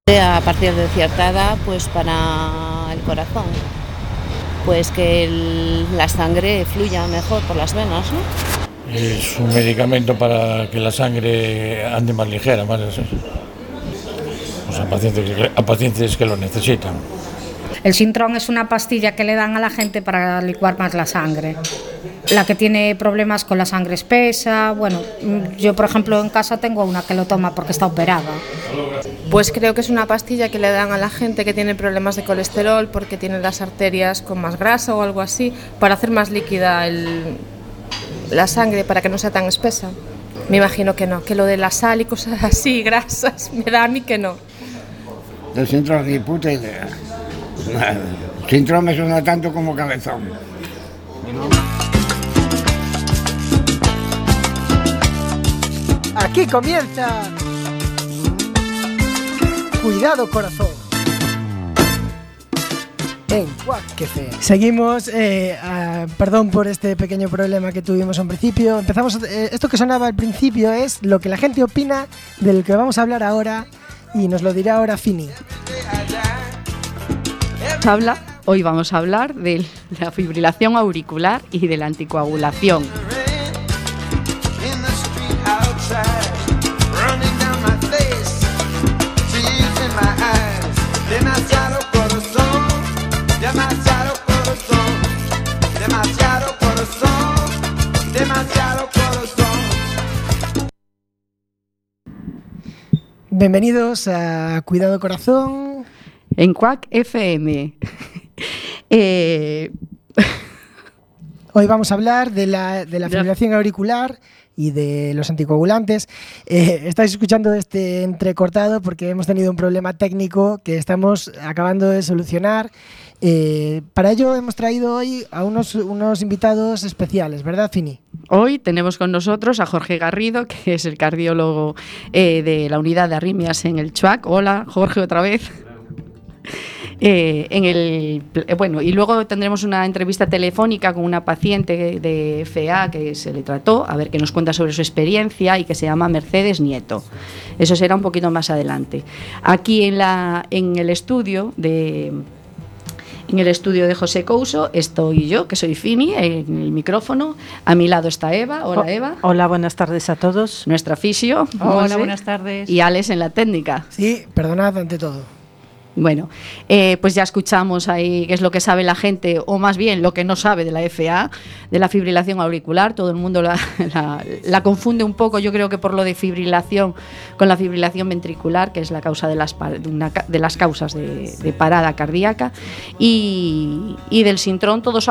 A partir de cierta edad, pues para el corazón, pues que la sangre fluya mejor por las venas, ¿no? Es un medicamento para que la sangre ande más ligera, más así. Pues a pacientes que lo necesitan. El Sintrón es una pastilla que le dan a la gente para licuar más la sangre. La que tiene problemas con la sangre espesa, bueno, yo por ejemplo en casa tengo una que lo toma porque está operada. Pues creo que es una pastilla que le dan a la gente que tiene problemas de colesterol porque tiene las arterias con más grasa o algo así, para hacer más líquida la sangre, para que no sea tan espesa. Me imagino que no, que lo de la sal y cosas así, grasas, me da a mí que no. Del Sintrón ni puta idea. Sintrón me suena tanto como cabezón. Aquí comienza Cuidado Corazón en Quack FM. Seguimos, perdón por este pequeño problema que tuvimos al principio. Empezamos, esto que sonaba al principio es lo que la gente opina del que vamos a hablar ahora y nos lo dirá ahora Fini. Hoy vamos a hablar de la fibrilación auricular y de la anticoagulación. Bienvenidos a Cuidado Corazón en Quack FM. Hoy vamos a hablar de la fibrilación auricular y de los anticoagulantes. Estáis escuchando este entrecortado porque hemos tenido un problema técnico que estamos acabando de solucionar. Para ello hemos traído hoy a unos invitados especiales, ¿verdad, Fini? Hoy tenemos con nosotros a Jorge Garrido, que es el cardiólogo de la unidad de arritmias en el CHUAC. Hola, Jorge, otra vez. Y luego tendremos una entrevista telefónica con una paciente de FA que se le trató, a ver qué nos cuenta sobre su experiencia, y que se llama Mercedes Nieto. Eso será un poquito más adelante. Aquí en el estudio de José Couso estoy yo, que soy Fini, en el micrófono. A mi lado está Eva. Hola, Eva. Hola, buenas tardes a todos. Nuestra fisio. Hola, buenas tardes. Y Alex en la técnica. Sí, perdonad ante todo. Bueno, pues ya escuchamos ahí qué es lo que sabe la gente, o más bien lo que no sabe de la FA, de la fibrilación auricular. Todo el mundo la confunde un poco, yo creo que por lo de fibrilación con la fibrilación ventricular, que es la causa de las causas de parada cardíaca, y del Sintrón todo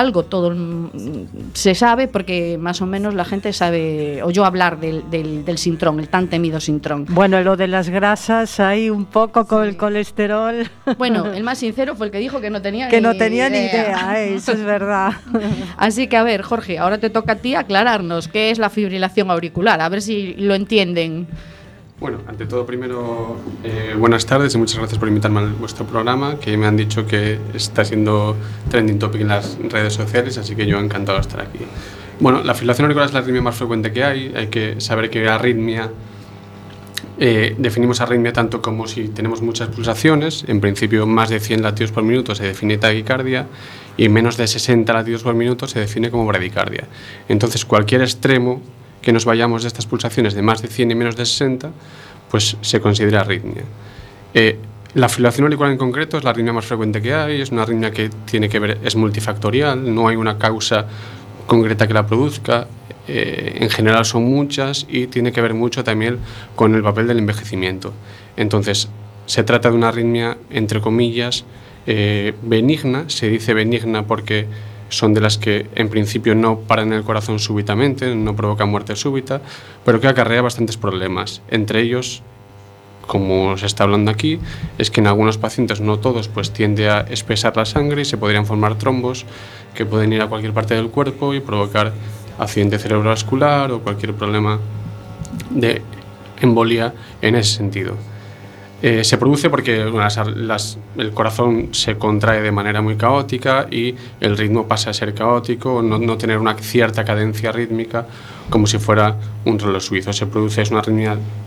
se sabe, porque más o menos la gente sabe, oyó hablar del Sintrón, el tan temido Sintrón. Bueno, lo de las grasas ahí un poco con el colesterol. Bueno, el más sincero fue el que dijo que no tenía ni idea, eso es verdad. Así que, a ver, Jorge, ahora te toca a ti aclararnos qué es la fibrilación auricular, a ver si lo entienden. Bueno, ante todo, primero, buenas tardes y muchas gracias por invitarme a vuestro programa, que me han dicho que está siendo trending topic en las redes sociales, así que yo encantado de estar aquí. Bueno, la fibrilación auricular es la arritmia más frecuente que hay que saber que arritmia... definimos arritmia tanto como si tenemos muchas pulsaciones, en principio más de 100 latidos por minuto se define taquicardia y menos de 60 latidos por minuto se define como bradicardia. Entonces cualquier extremo que nos vayamos de estas pulsaciones de más de 100 y menos de 60, pues se considera arritmia. La fibrilación auricular en concreto es la arritmia más frecuente que hay, es una arritmia que tiene que ver, es multifactorial, no hay una causa concreta que la produzca. En general son muchas y tiene que ver mucho también con el papel del envejecimiento. Entonces, se trata de una arritmia, entre comillas, benigna. Se dice benigna porque son de las que en principio no paran el corazón súbitamente, no provocan muerte súbita, pero que acarrea bastantes problemas. Entre ellos, como se está hablando aquí, es que en algunos pacientes, no todos, pues tiende a espesar la sangre y se podrían formar trombos que pueden ir a cualquier parte del cuerpo y provocar accidente cerebrovascular o cualquier problema de embolia en ese sentido. Se produce porque el corazón se contrae de manera muy caótica y el ritmo pasa a ser caótico, no tener una cierta cadencia rítmica como si fuera un reloj suizo. Se produce, es una arritmia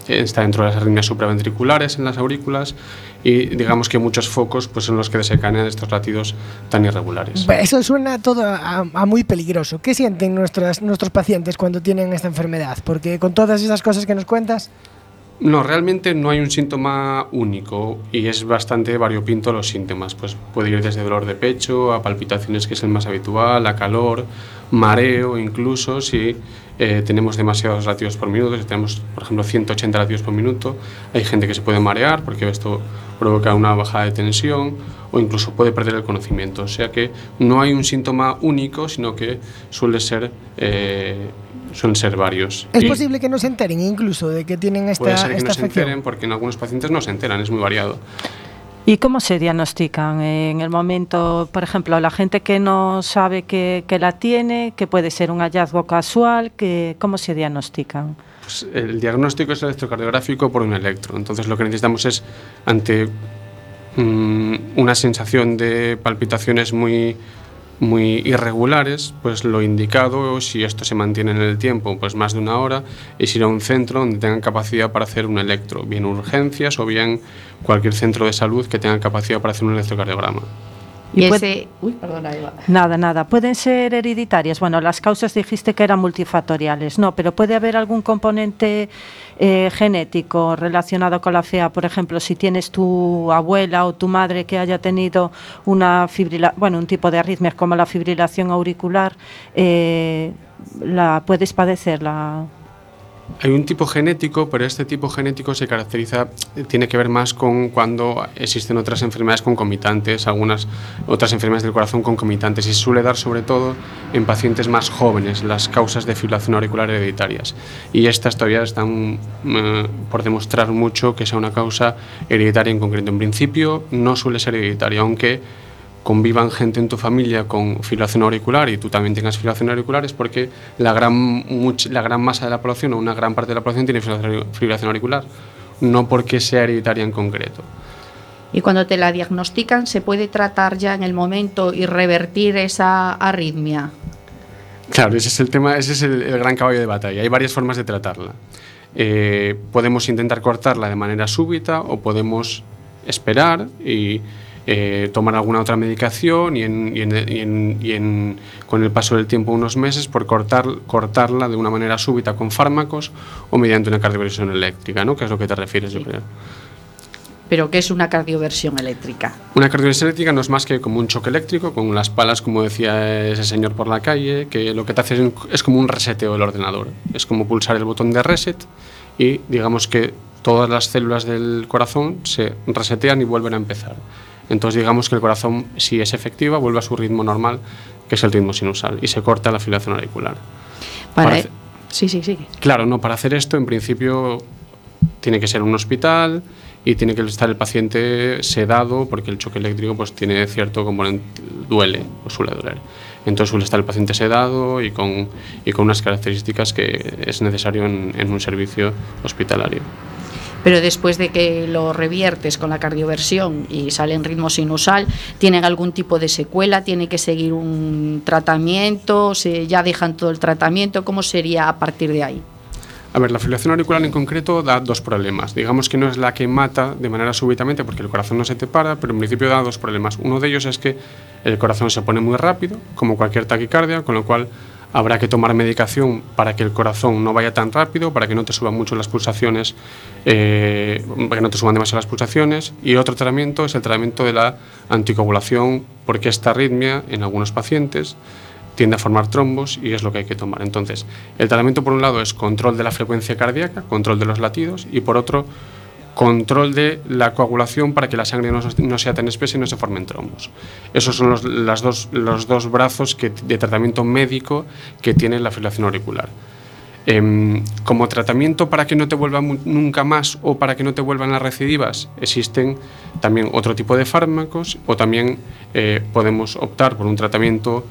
está dentro de las arritmias supraventriculares en las aurículas, y digamos que muchos focos pues son los que desencadenan estos latidos tan irregulares. Eso suena todo a muy peligroso. ¿Qué sienten nuestros pacientes cuando tienen esta enfermedad? Porque con todas esas cosas que nos cuentas... No, realmente no hay un síntoma único y es bastante variopinto los síntomas. Pues puede ir desde dolor de pecho a palpitaciones, que es el más habitual, a calor, mareo, incluso si tenemos demasiados latidos por minuto, si tenemos, por ejemplo, 180 latidos por minuto, hay gente que se puede marear porque esto provoca una bajada de tensión o incluso puede perder el conocimiento. O sea que no hay un síntoma único, sino que suelen ser varios. ¿Es posible que no se enteren incluso de que tienen esta afección? Puede ser que no se enteren, porque en algunos pacientes no se enteran, es muy variado. ¿Y cómo se diagnostican en el momento, por ejemplo, la gente que no sabe que la tiene, que puede ser un hallazgo casual, cómo se diagnostican? Pues el diagnóstico es electrocardiográfico por un electro. Entonces lo que necesitamos es, ante una sensación de palpitaciones muy irregulares, pues lo indicado, si esto se mantiene en el tiempo, pues más de una hora, es ir a un centro donde tengan capacidad para hacer un electro, bien urgencias o bien cualquier centro de salud que tenga capacidad para hacer un electrocardiograma. Y ese... Uy, perdona, Eva. Nada. ¿Pueden ser hereditarias? Bueno, las causas dijiste que eran multifactoriales, no, pero ¿puede haber algún componente genético relacionado con la FA? Por ejemplo, si tienes tu abuela o tu madre que haya tenido un tipo de arritmias como la fibrilación auricular, ¿la puedes padecerla? Hay un tipo genético, pero este tipo genético se caracteriza, tiene que ver más con cuando existen otras enfermedades concomitantes, algunas otras enfermedades del corazón concomitantes, y se suele dar sobre todo en pacientes más jóvenes, las causas de fibrilación auricular hereditarias. Y estas todavía están por demostrar mucho que sea una causa hereditaria en concreto. En principio no suele ser hereditaria, aunque convivan gente en tu familia con fibrilación auricular y tú también tengas fibrilación auricular, es porque la gran masa de la población o una gran parte de la población tiene fibrilación auricular, no porque sea hereditaria en concreto. Y cuando te la diagnostican, ¿se puede tratar ya en el momento y revertir esa arritmia? Claro, ese es el tema, ese es el gran caballo de batalla. Hay varias formas de tratarla. Podemos intentar cortarla de manera súbita o podemos esperar y tomar alguna otra medicación con el paso del tiempo, unos meses, por cortarla de una manera súbita con fármacos o mediante una cardioversión eléctrica, ¿no? Que es lo que te refieres, sí. Yo creo. ¿Pero qué es una cardioversión eléctrica? Una cardioversión eléctrica no es más que como un choque eléctrico con las palas, como decía ese señor por la calle, que lo que te hace es como un reseteo del ordenador. Es como pulsar el botón de reset y digamos que todas las células del corazón se resetean y vuelven a empezar. Entonces digamos que el corazón, si es efectiva, vuelve a su ritmo normal, que es el ritmo sinusal, y se corta la fibrilación auricular. Sí. Claro, no, para hacer esto en principio tiene que ser un hospital y tiene que estar el paciente sedado, porque el choque eléctrico pues tiene cierto componente, duele o suele doler. Entonces suele estar el paciente sedado y con unas características que es necesario en un servicio hospitalario. Pero después de que lo reviertes con la cardioversión y sale en ritmo sinusal, ¿tienen algún tipo de secuela? ¿Tiene que seguir un tratamiento? ¿Ya dejan todo el tratamiento? ¿Cómo sería a partir de ahí? A ver, la fibrilación auricular en concreto da dos problemas. Digamos que no es la que mata de manera súbitamente porque el corazón no se te para, pero en principio da dos problemas. Uno de ellos es que el corazón se pone muy rápido, como cualquier taquicardia, con lo cual habrá que tomar medicación para que el corazón no vaya tan rápido, para que no te suban mucho las pulsaciones, para que no te suban demasiado las pulsaciones. Y otro tratamiento es el tratamiento de la anticoagulación, porque esta arritmia en algunos pacientes tiende a formar trombos y es lo que hay que tomar. Entonces, el tratamiento por un lado es control de la frecuencia cardíaca, control de los latidos, y por otro, control de la coagulación para que la sangre no sea tan espesa y no se formen trombos. Esos son los dos brazos de tratamiento médico que tiene la fibrilación auricular. Como tratamiento para que no te vuelva nunca más o para que no te vuelvan las recidivas, existen también otro tipo de fármacos, o también podemos optar por un tratamiento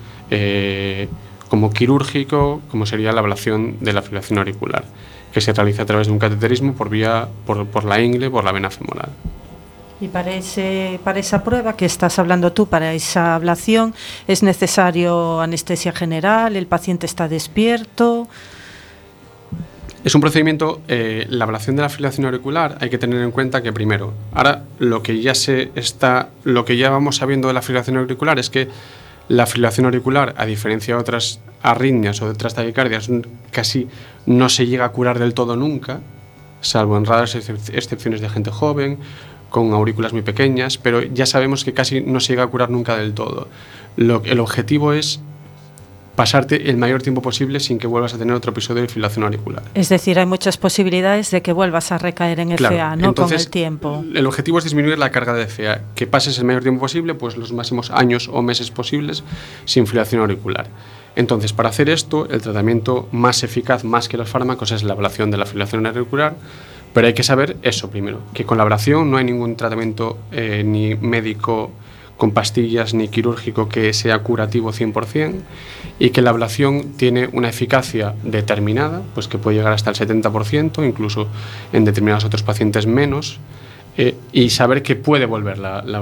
como quirúrgico, como sería la ablación de la fibrilación auricular, que se realiza a través de un cateterismo por la ingle, por la vena femoral. Y para esa prueba que estás hablando tú, para esa ablación, ¿es necesario anestesia general? ¿El paciente está despierto? Es un procedimiento, la ablación de la fibrilación auricular, hay que tener en cuenta que primero, ahora lo que ya vamos sabiendo de la fibrilación auricular es que la fibrilación auricular, a diferencia de otras arritmias o de otras taquicardias, casi no se llega a curar del todo nunca, salvo en raras excepciones de gente joven, con aurículas muy pequeñas, pero ya sabemos que casi no se llega a curar nunca del todo. El objetivo es pasarte el mayor tiempo posible sin que vuelvas a tener otro episodio de fibrilación auricular. Es decir, hay muchas posibilidades de que vuelvas a recaer en claro, FA, ¿no? Entonces, con el tiempo. El objetivo es disminuir la carga de FA, que pases el mayor tiempo posible, pues los máximos años o meses posibles sin fibrilación auricular. Entonces, para hacer esto, el tratamiento más eficaz, más que los fármacos, es la ablación de la fibrilación auricular, pero hay que saber eso primero, que con la ablación no hay ningún tratamiento ni médico con pastillas ni quirúrgico que sea curativo 100%, y que la ablación tiene una eficacia determinada, pues que puede llegar hasta el 70%, incluso en determinados otros pacientes menos, y saber que puede volver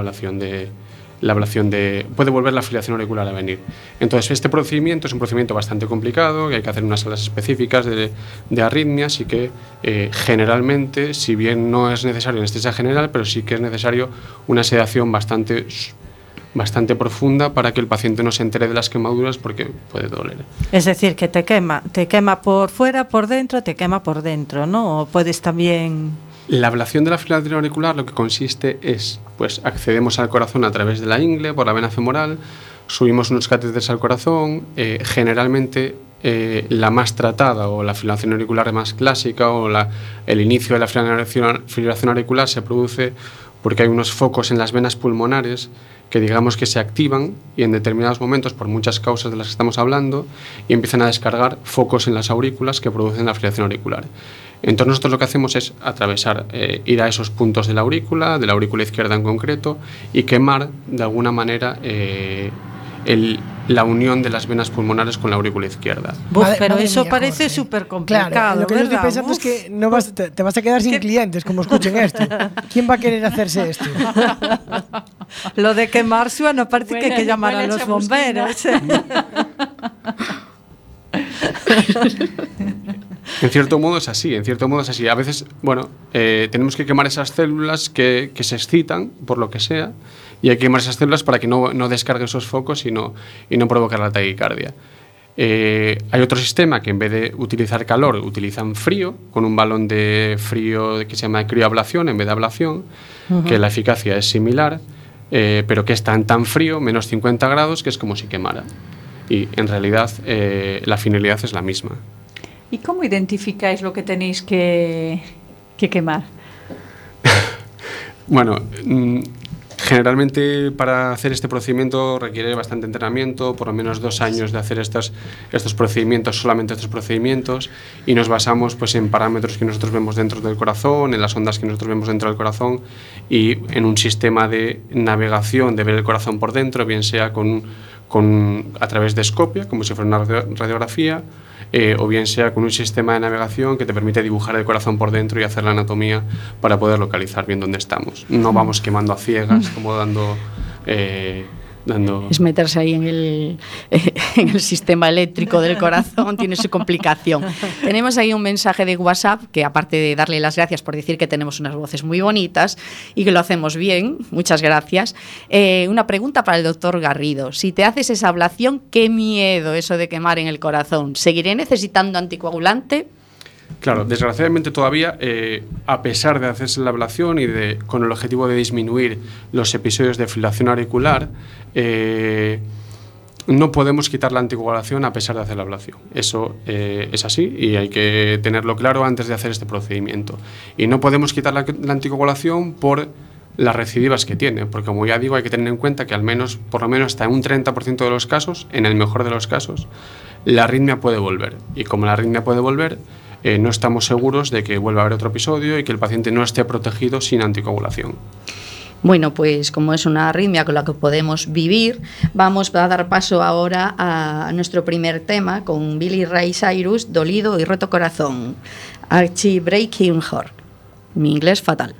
puede volver la fibrilación auricular a venir. Entonces, este procedimiento es un procedimiento bastante complicado, que hay que hacer unas salas específicas de arritmias, y que generalmente, si bien no es necesario anestesia general, pero sí que es necesario una sedación bastante profunda para que el paciente no se entere de las quemaduras, porque puede doler. Es decir, que te quema por fuera, por dentro, te quema por dentro, ¿no? O puedes también... La ablación de la fibrilación auricular lo que consiste es, pues accedemos al corazón a través de la ingle, por la vena femoral, subimos unos catéteres al corazón, generalmente la más tratada o la fibrilación auricular más clásica o el inicio de la fibrilación auricular se produce porque hay unos focos en las venas pulmonares que digamos que se activan y en determinados momentos, por muchas causas de las que estamos hablando, y empiezan a descargar focos en las aurículas que producen la fibrilación auricular. Entonces nosotros lo que hacemos es atravesar, ir a esos puntos de la aurícula izquierda en concreto, y quemar de alguna manera la unión de las venas pulmonares con la aurícula izquierda. Pero eso parece súper complicado. Claro, lo que yo estoy pensando es que te vas a quedar sin clientes como escuchen esto. ¿Quién va a querer hacerse esto? Lo de quemar suena, parece que hay que llamar a los bomberos. En cierto modo es así. A veces, tenemos que quemar esas células que se excitan, por lo que sea, y hay que quemar esas células para que no descarguen esos focos y no provocar la taquicardia. Hay otro sistema que en vez de utilizar calor, utilizan frío, con un balón de frío que se llama crioablación en vez de ablación, que la eficacia es similar, pero que es tan frío, menos 50 grados, que es como si quemara. Y en realidad la finalidad es la misma. ¿Y cómo identificáis lo que tenéis que quemar? Bueno, generalmente para hacer este procedimiento requiere bastante entrenamiento, por lo menos 2 años de hacer estos procedimientos, solamente estos procedimientos, y nos basamos pues en parámetros que nosotros vemos dentro del corazón, en las ondas que nosotros vemos dentro del corazón, y en un sistema de navegación de ver el corazón por dentro, bien sea a través de escopia, como si fuera una radiografía, o bien sea con un sistema de navegación que te permite dibujar el corazón por dentro y hacer la anatomía para poder localizar bien dónde estamos. No vamos quemando a ciegas, como dando... Es meterse ahí en el sistema eléctrico del corazón, tiene su complicación. Tenemos ahí un mensaje de WhatsApp que, aparte de darle las gracias por decir que tenemos unas voces muy bonitas y que lo hacemos bien, muchas gracias, una pregunta para el doctor Garrido. Si te haces esa ablación, qué miedo eso de quemar en el corazón. ¿Seguiré necesitando anticoagulante? Claro, desgraciadamente todavía, a pesar de hacerse la ablación y con el objetivo de disminuir los episodios de fibrilación auricular, no podemos quitar la anticoagulación a pesar de hacer la ablación. Eso es así y hay que tenerlo claro antes de hacer este procedimiento. Y no podemos quitar la anticoagulación por las recidivas que tiene, porque como ya digo, hay que tener en cuenta que por lo menos hasta un 30% de los casos, en el mejor de los casos, la arritmia puede volver. Y como la arritmia puede volver, no estamos seguros de que vuelva a haber otro episodio y que el paciente no esté protegido sin anticoagulación. Bueno, pues como es una arritmia con la que podemos vivir, vamos a dar paso ahora a nuestro primer tema con Billy Ray Cyrus, Dolido y Roto Corazón, Archie Breaking Heart. Mi inglés fatal.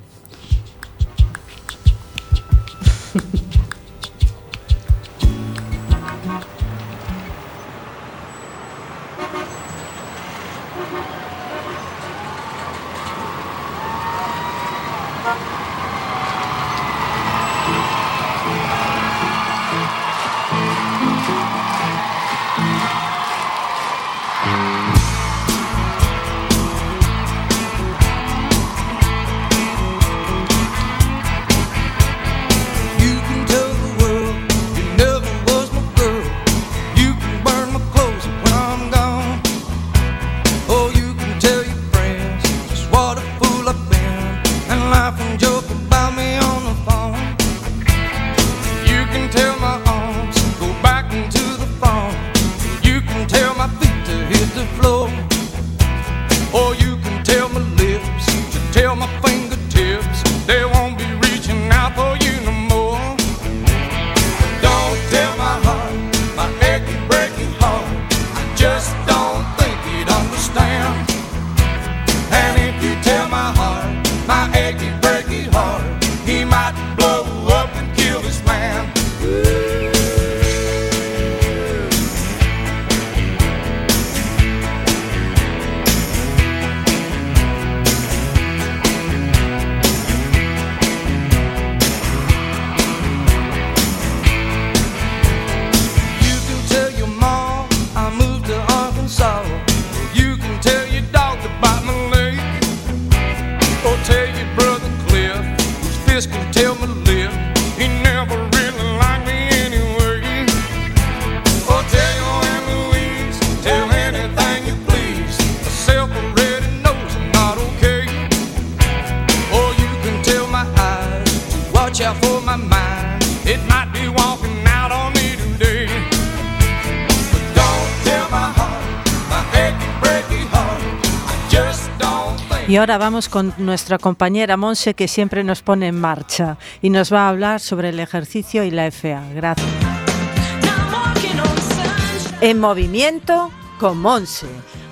Y ahora vamos con nuestra compañera Monse, que siempre nos pone en marcha y nos va a hablar sobre el ejercicio y la FA. Gracias. En movimiento con Monse.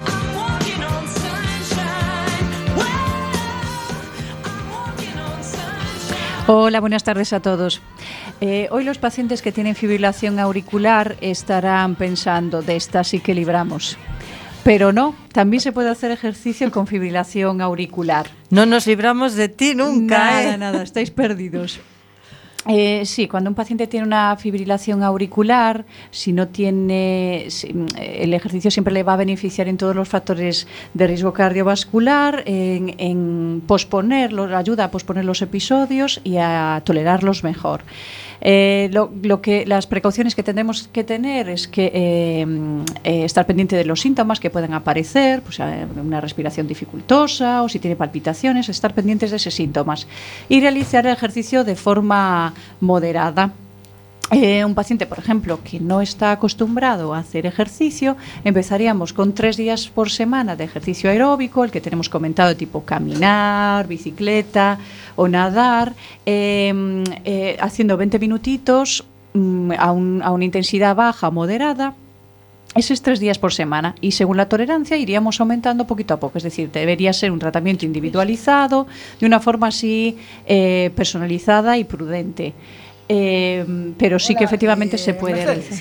Hola, buenas tardes a todos. Hoy los pacientes que tienen fibrilación auricular estarán pensando, de esta sí que libramos. Pero no, también se puede hacer ejercicio con fibrilación auricular. No nos libramos de ti nunca. Nada, estáis perdidos. Sí, cuando un paciente tiene una fibrilación auricular, si no tiene, el ejercicio siempre le va a beneficiar en todos los factores de riesgo cardiovascular, en posponerlo, ayuda a posponer los episodios y a tolerarlos mejor. Las precauciones que tendremos que tener es que estar pendiente de los síntomas que pueden aparecer, pues una respiración dificultosa o si tiene palpitaciones, estar pendientes de esos síntomas y realizar el ejercicio de forma moderada. Un paciente, por ejemplo, que no está acostumbrado a hacer ejercicio, empezaríamos con 3 días por semana de ejercicio aeróbico, el que tenemos comentado, tipo caminar, bicicleta o nadar, haciendo 20 minutitos a una intensidad baja, moderada. Eso es 3 días por semana y según la tolerancia iríamos aumentando poquito a poco, es decir, debería ser un tratamiento individualizado, de una forma así personalizada y prudente. Pero sí que efectivamente se puede realizar.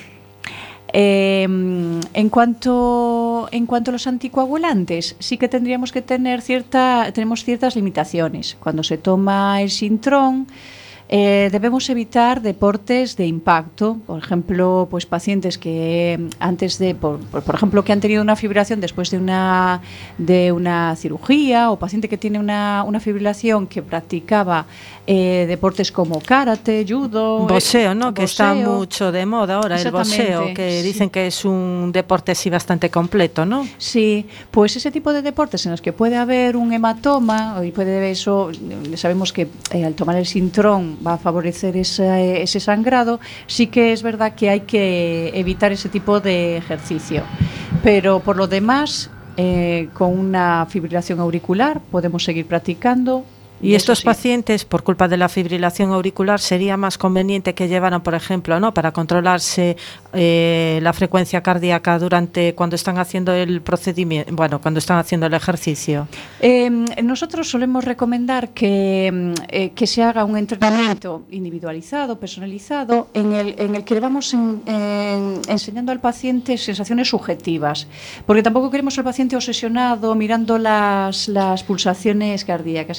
En cuanto a los anticoagulantes, sí que tendríamos que tener tenemos ciertas limitaciones. Cuando se toma el Sintrom, debemos evitar deportes de impacto, por ejemplo, pues pacientes que antes de, por ejemplo, que han tenido una fibrilación después de una cirugía, o paciente que tiene una fibrilación que practicaba deportes como karate, judo, boxeo, ¿no? Que está mucho de moda ahora el boxeo, que dicen que es un deporte así bastante completo, ¿no? Sí, pues ese tipo de deportes en los que puede haber un hematoma, y sabemos que al tomar el Sintrom va a favorecer ese sangrado, sí que es verdad que hay que evitar ese tipo de ejercicio. Pero por lo demás, con una fibrilación auricular podemos seguir practicando. Y estos pacientes, por culpa de la fibrilación auricular, sería más conveniente que llevaran, por ejemplo, ¿no?, para controlarse la frecuencia cardíaca cuando están haciendo el procedimiento, cuando están haciendo el ejercicio. Nosotros solemos recomendar que se haga un entrenamiento individualizado, personalizado, en el que le vamos enseñando al paciente sensaciones subjetivas, porque tampoco queremos al paciente obsesionado mirando las pulsaciones cardíacas. Entonces,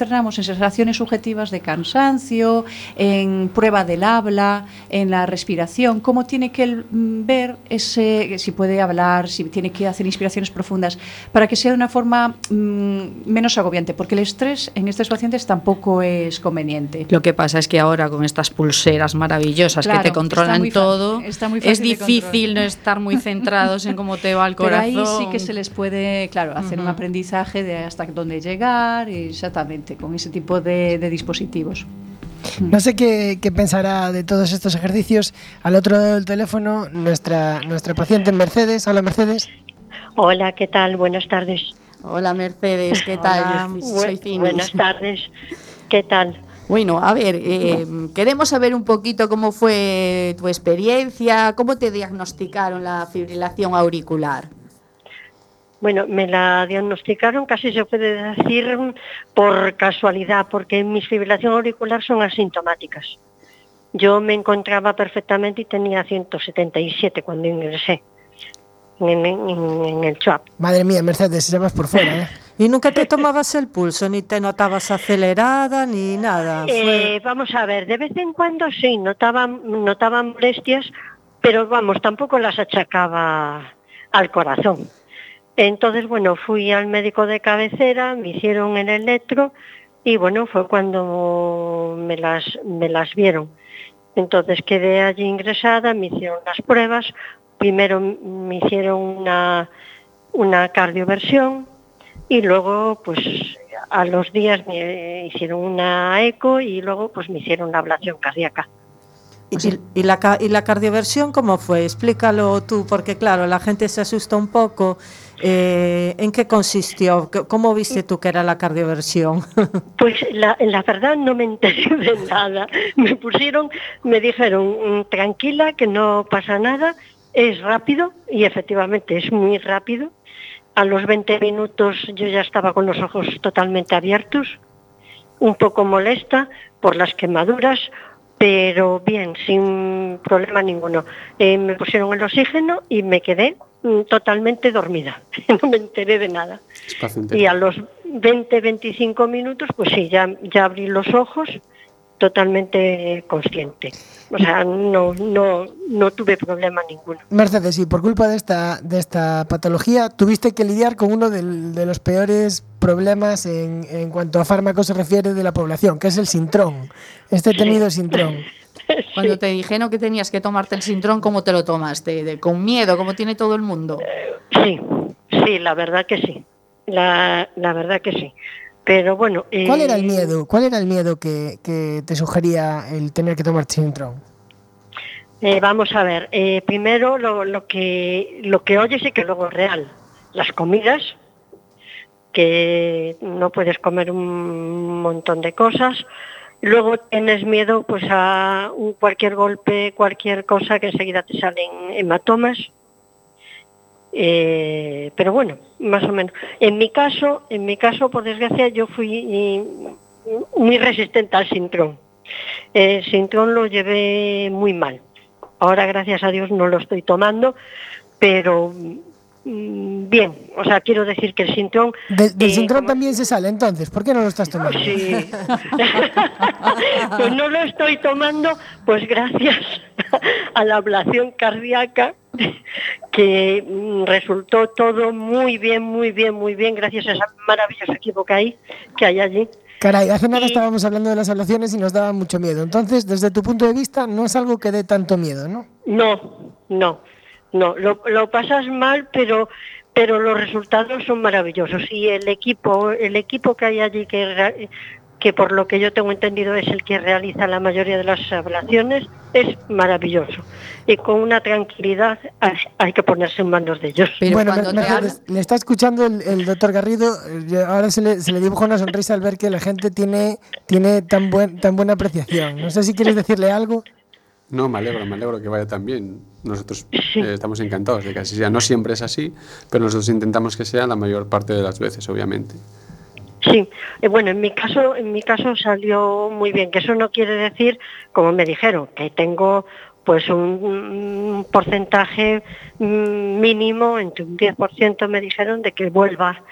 centramos en sensaciones subjetivas de cansancio, en prueba del habla, en la respiración, cómo tiene que él ver si puede hablar, si tiene que hacer inspiraciones profundas, para que sea de una forma menos agobiante, porque el estrés en estos pacientes tampoco es conveniente. Lo que pasa es que ahora con estas pulseras maravillosas, claro, que te controlan todo, es difícil no estar muy centrados en cómo te va el corazón. Pero ahí sí que se les puede, claro, hacer un aprendizaje de hasta dónde llegar, exactamente, con ese tipo de dispositivos. No sé qué pensará de todos estos ejercicios. Al otro lado del teléfono, nuestra paciente Mercedes. Hola, Mercedes. Hola, ¿qué tal? Buenas tardes. Hola, Mercedes, ¿qué tal? Soy Fini. Buenas tardes, ¿qué tal? Bueno, a ver, queremos saber un poquito cómo fue tu experiencia, cómo te diagnosticaron la fibrilación auricular. Bueno, me la diagnosticaron, casi se puede decir, por casualidad, porque mis fibrilación auricular son asintomáticas. Yo me encontraba perfectamente y tenía 177 cuando ingresé en el CHUAP. Madre mía, Mercedes, ya vas por fuera, ¿eh? ¿Y nunca te tomabas el pulso, ni te notabas acelerada, ni nada? Vamos a ver, de vez en cuando sí, notaba molestias, pero vamos, tampoco las achacaba al corazón. Entonces, bueno, fui al médico de cabecera, me hicieron el electro y bueno, fue cuando me las vieron. Entonces quedé allí ingresada, me hicieron las pruebas, primero me hicieron una cardioversión y luego pues a los días me hicieron una eco y luego pues me hicieron la ablación cardíaca. ¿Y la cardioversión cómo fue? Explícalo tú, porque claro, la gente se asusta un poco. ¿En qué consistió? ¿Cómo viste tú que era la cardioversión? Pues la verdad no me enteré de nada. Me dijeron, tranquila, que no pasa nada, es rápido, y efectivamente es muy rápido. A los 20 minutos yo ya estaba con los ojos totalmente abiertos, un poco molesta por las quemaduras, pero bien, sin problema ninguno. Me pusieron el oxígeno y me quedé totalmente dormida, no me enteré de nada. Y a los 20-25 minutos, pues sí, ya abrí los ojos totalmente consciente. O sea, no tuve problema ninguno. Mercedes, y por culpa de esta patología, tuviste que lidiar con uno de los peores problemas en cuanto a fármacos se refiere de la población, que es el Sintrón, temido Sintrón. Cuando te dijeron que tenías que tomarte el Sintrón, ¿cómo te lo tomaste? ¿Con miedo, como tiene todo el mundo? Sí, la verdad que sí. La verdad que sí. Pero bueno... ¿Cuál era el miedo? ¿Cuál era el miedo que te sugería el tener que tomar Sintrón? Vamos a ver. Primero, lo que oyes y que luego es real. Las comidas, que no puedes comer un montón de cosas. Luego tienes miedo pues a cualquier golpe, cualquier cosa, que enseguida te salen hematomas. Pero bueno, más o menos. En mi caso, por desgracia, yo fui muy resistente al Sintrón. El Sintrón lo llevé muy mal. Ahora, gracias a Dios, no lo estoy tomando, pero bien. O sea, quiero decir que el Sintrón... Del Sintrón también se sale, entonces. ¿Por qué no lo estás tomando? Sí. Pues no lo estoy tomando, pues gracias a la ablación cardíaca, que resultó todo muy bien, gracias a ese maravilloso equipo que hay allí. Caray, hace nada estábamos hablando de las ablaciones y nos daba mucho miedo. Entonces, desde tu punto de vista, no es algo que dé tanto miedo, ¿no? No. Lo pasas mal, pero los resultados son maravillosos. Y el equipo que hay allí, que por lo que yo tengo entendido es el que realiza la mayoría de las ablaciones, es maravilloso. Y con una tranquilidad hay que ponerse en manos de ellos. Pero bueno, Mercedes, le está escuchando el doctor Garrido. Ahora se le dibuja una sonrisa al ver que la gente tiene tan buena apreciación. No sé si quieres decirle algo. No, me alegro que vaya tan bien. Nosotros estamos encantados de que así sea. No siempre es así, pero nosotros intentamos que sea la mayor parte de las veces, obviamente. Sí, bueno, en mi caso salió muy bien, que eso no quiere decir, como me dijeron, que tengo pues un porcentaje mínimo, entre un 10% me dijeron, de que vuelva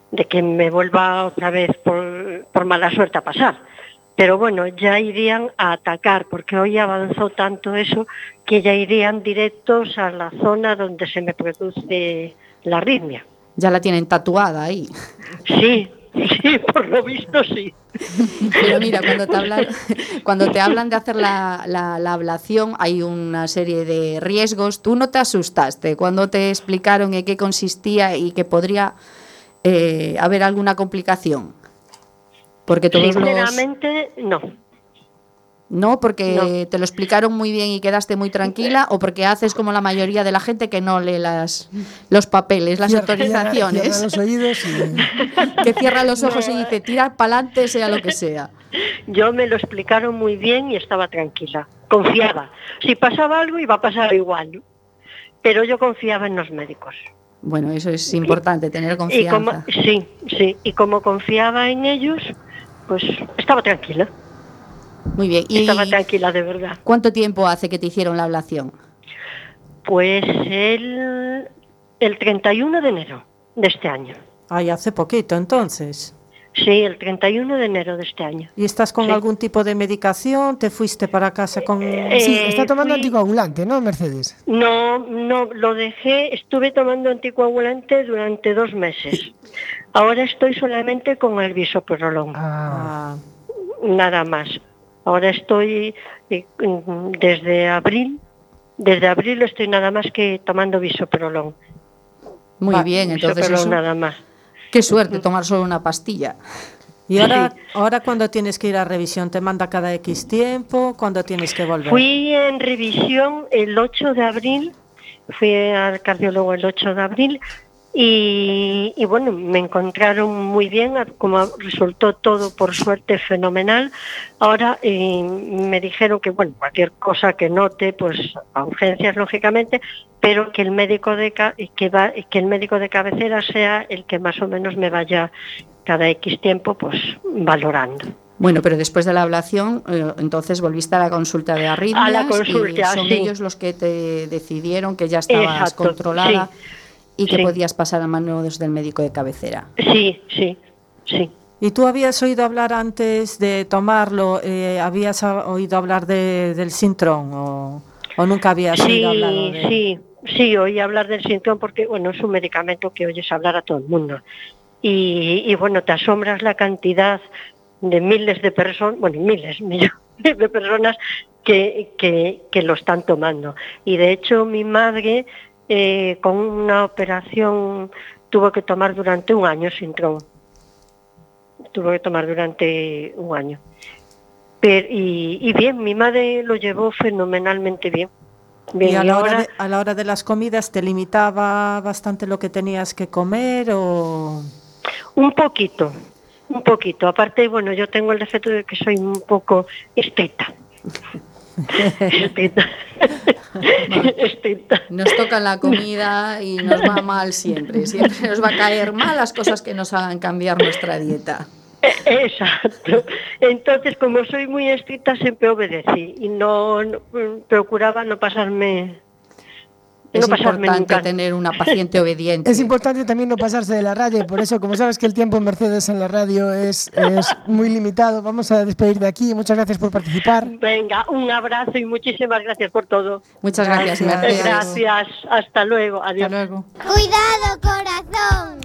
de que me vuelva otra vez por mala suerte a pasar. Pero bueno, ya irían a atacar, porque hoy avanzó tanto eso que ya irían directos a la zona donde se me produce la arritmia. Ya la tienen tatuada ahí. Sí, por lo visto sí. Pero mira, cuando te hablan de hacer la ablación, hay una serie de riesgos. ¿Tú no te asustaste cuando te explicaron en qué consistía y que podría haber alguna complicación? Porque todos Sinceramente, no. ¿No? Porque te lo explicaron muy bien y quedaste muy tranquila, o porque haces como la mayoría de la gente que no lee los papeles, las autorizaciones. Cierra los oídos y... Que cierra los ojos y dice, tira para adelante, sea lo que sea. Yo me lo explicaron muy bien y estaba tranquila. Confiaba. Si pasaba algo, iba a pasar igual, ¿no? Pero yo confiaba en los médicos. Bueno, eso es importante, tener confianza. Y como confiaba en ellos, pues estaba tranquila. Muy bien. Estaba tranquila, de verdad. ¿Cuánto tiempo hace que te hicieron la ablación? Pues el 31 de enero de este año. Ay, hace poquito, entonces. Sí, el 31 de enero de este año. ¿Y estás con algún tipo de medicación? ¿Te fuiste para casa con...? Sí, está tomando anticoagulante, ¿no, Mercedes? No, lo dejé, estuve tomando anticoagulante durante 2 meses. Ahora estoy solamente con el bisoprolol. Nada más. Ahora estoy desde abril estoy nada más que tomando bisoprolol. Muy bien, entonces eso, nada más. Qué suerte tomar solo una pastilla. ¿Y ahora cuando tienes que ir a revisión? ¿Te manda cada X tiempo? ¿Cuándo tienes que volver? Fui en revisión el 8 de abril, fui al cardiólogo el 8 de abril y bueno, me encontraron muy bien, como resultó todo por suerte fenomenal. Ahora me dijeron que bueno, cualquier cosa que note, pues a urgencias lógicamente, pero que el médico de cabecera sea el que más o menos me vaya cada X tiempo pues valorando. Bueno, pero después de la ablación, entonces volviste a la consulta de arritmias. A la consulta, y son ellos los que te decidieron que ya estabas controlada y que podías pasar a manos del médico de cabecera. Sí. ¿Y tú habías oído hablar antes de tomarlo, habías oído hablar del Sintrom o nunca habías oído hablar de...? Sí, oí hablar del Sintrom porque bueno, es un medicamento que oyes hablar a todo el mundo. Y bueno, te asombras la cantidad de miles de personas, millones de personas que lo están tomando. Y de hecho mi madre con una operación tuvo que tomar durante 1 año Sintrom. Tuvo que tomar durante 1 año. Y bien, mi madre lo llevó fenomenalmente bien. ¿Y a la hora de las comidas te limitaba bastante lo que tenías que comer o...? Un poquito. Aparte, bueno, yo tengo el defecto de que soy un poco estricta. Nos toca la comida y nos va mal siempre nos va a caer mal las cosas que nos hagan cambiar nuestra dieta. Exacto. Entonces, como soy muy estricta, siempre obedecí y no procuraba no pasarme. Es importante nunca. Tener una paciente obediente. Es importante también no pasarse de la raya y por eso, como sabes que el tiempo en Mercedes en la radio es muy limitado, vamos a despedir de aquí. Muchas gracias por participar. Venga, un abrazo y muchísimas gracias por todo. Muchas gracias, Mercedes. Gracias, hasta luego. Adiós. Hasta luego. Cuidado, corazón.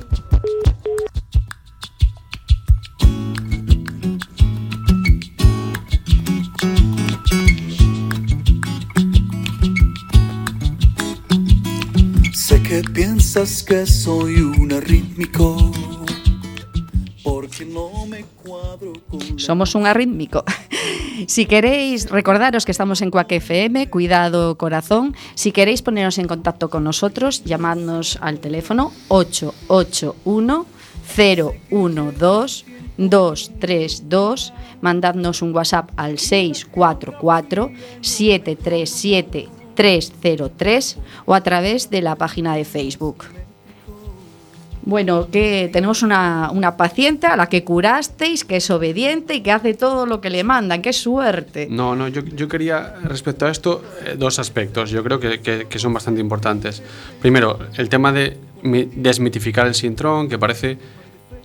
Sé que piensas que soy un arrítmico porque no me cuadro con... Somos un arrítmico. Si queréis, recordaros que estamos en Cuac FM, Cuidado Corazón. Si queréis poneros en contacto con nosotros, llamadnos al teléfono 881 012 232, mandadnos un WhatsApp al 644 737 303 o a través de la página de Facebook. Bueno, que tenemos una paciente a la que curasteis, que es obediente y que hace todo lo que le mandan. ¡Qué suerte! No, yo quería, respecto a esto, 2 aspectos. Yo creo que son bastante importantes. Primero, el tema de desmitificar el Sintrom, que parece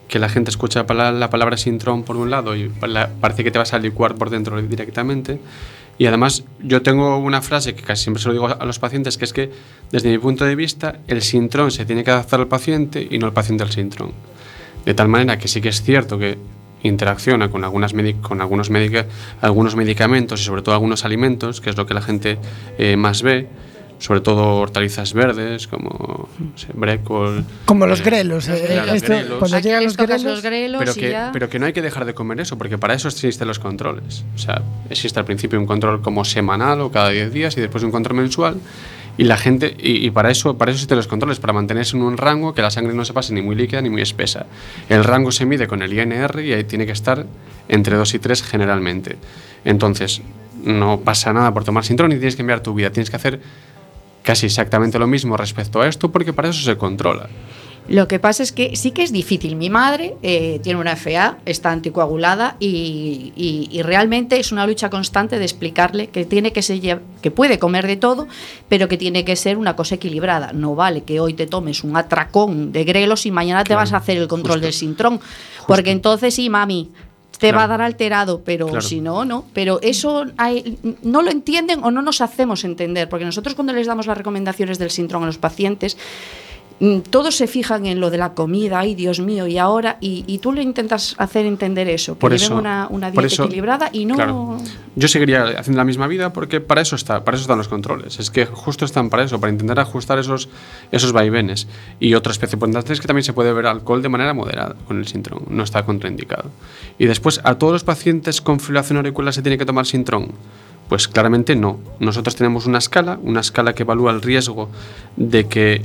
que la gente escucha la palabra Sintrom por un lado y parece que te vas a licuar por dentro directamente. Y además yo tengo una frase que casi siempre se lo digo a los pacientes, que es que desde mi punto de vista el Sintrom se tiene que adaptar al paciente y no el paciente al Sintrom. De tal manera que sí que es cierto que interacciona con algunos medicamentos y sobre todo algunos alimentos, que es lo que la gente más ve, sobre todo hortalizas verdes como brécol, como los grelos, grelos. Cuando llegan los grelos pero que no hay que dejar de comer eso, porque para eso existen los controles. O sea, existe al principio un control como semanal o cada 10 días y después un control mensual. Y la gente, y para eso existen los controles, para mantenerse en un rango que la sangre no se pase ni muy líquida ni muy espesa. El rango se mide con el INR y ahí tiene que estar entre 2 y 3 generalmente. Entonces, no pasa nada por tomar Sintrom ni tienes que cambiar tu vida, tienes que hacer casi exactamente lo mismo respecto a esto, porque para eso se controla. Lo que pasa es que sí que es difícil. Mi madre tiene una FA, está anticoagulada y realmente es una lucha constante de explicarle que tiene que ser, que puede comer de todo, pero que tiene que ser una cosa equilibrada. No vale que hoy te tomes un atracón de grelos y mañana te vas a hacer el control del Sintrom, porque entonces sí, mami, te va a dar alterado, pero si no, no. Pero eso no lo entienden o no nos hacemos entender, porque nosotros cuando les damos las recomendaciones del Sintrom a los pacientes, todos se fijan en lo de la comida, ay Dios mío, y ahora, y tú le intentas hacer entender eso, que lleven una dieta equilibrada y no... Claro. Yo seguiría haciendo la misma vida porque para eso están los controles, es que justo están para eso, para intentar ajustar esos vaivenes. Y otra especie importante es que también se puede beber alcohol de manera moderada con el Sintrom, no está contraindicado. Y después, ¿a todos los pacientes con fibrilación auricular se tiene que tomar Sintrom? Pues claramente no. Nosotros tenemos una escala que evalúa el riesgo de